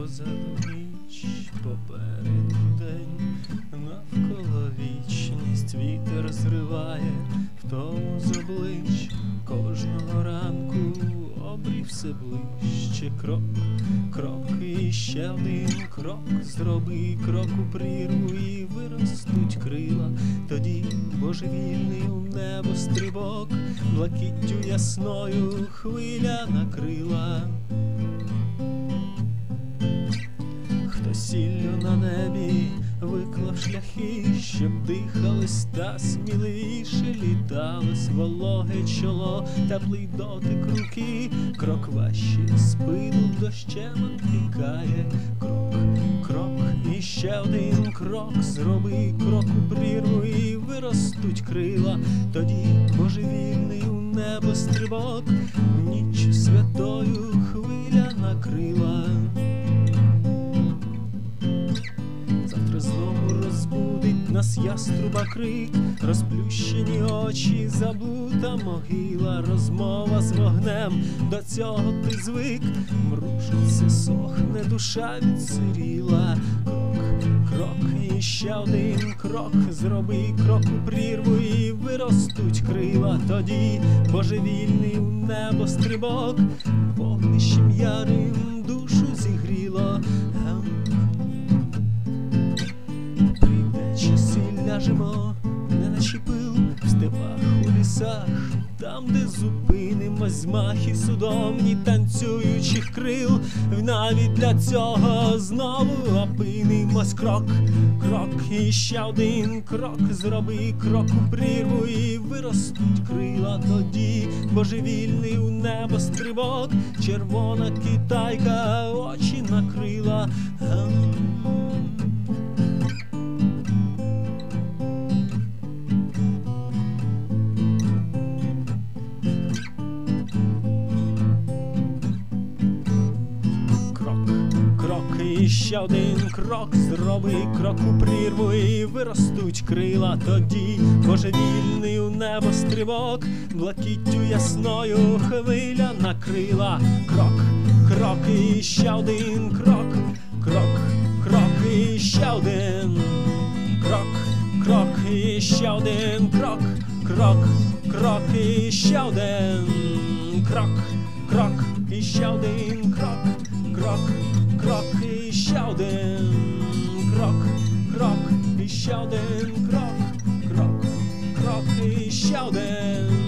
позаду ніч, попереду день, навколо вічність вітер зриває втому з облич. Кожного ранку обрій все ближче. Крок, крок і ще один крок. Зроби крок у прірву і виростуть крила. Тоді божевільний у небо стрибок, блакиттю ясною хвиля накрила. Хто сіллю на небі виклав шляхи, щоб дихалось та сміливіше літалось вологе чоло, теплий дотик руки, крок важче, спину дощем обпікає. Крок, крок і ще один крок. Зроби крок у прірву і виростуть крила. Тоді божевільний у небо стрибок, ніч святою хвиля накрила. Знову розбудить нас яструба крик, розплющені очі, забута могила, розмова з вогнем, до цього ти звик, мружиться, сохне душа відсиріла. Крок, крок і ще один крок. Зроби крок у прірву і виростуть крила. Тоді божевільний у небо стрибок, вогнищем ярим душу зігріло. Ляжемо, неначе пил в степах, у лісах, там, де зупинимось змахи судомні танцюючих крил. Навіть для цього знову опинимось. Крок, крок і ще один крок. Зроби крок у прірву і виростуть крила. Тоді божевільний у небо стрибок, червона китайка очі накрила. І ще один крок. Зроби крок у прірву і виростуть крила. Тоді божевільний у небо стрибок, блакиттю ясною хвиля накрила. Крок, крок і ще один крок. Крок, крок і ще один крок. Крок і ще один крок. Крок, крок і ще один крок. Крок і ще один крок. Крок, крок і ще один крок. Крок і ще один крок. Крок, крок і ще один.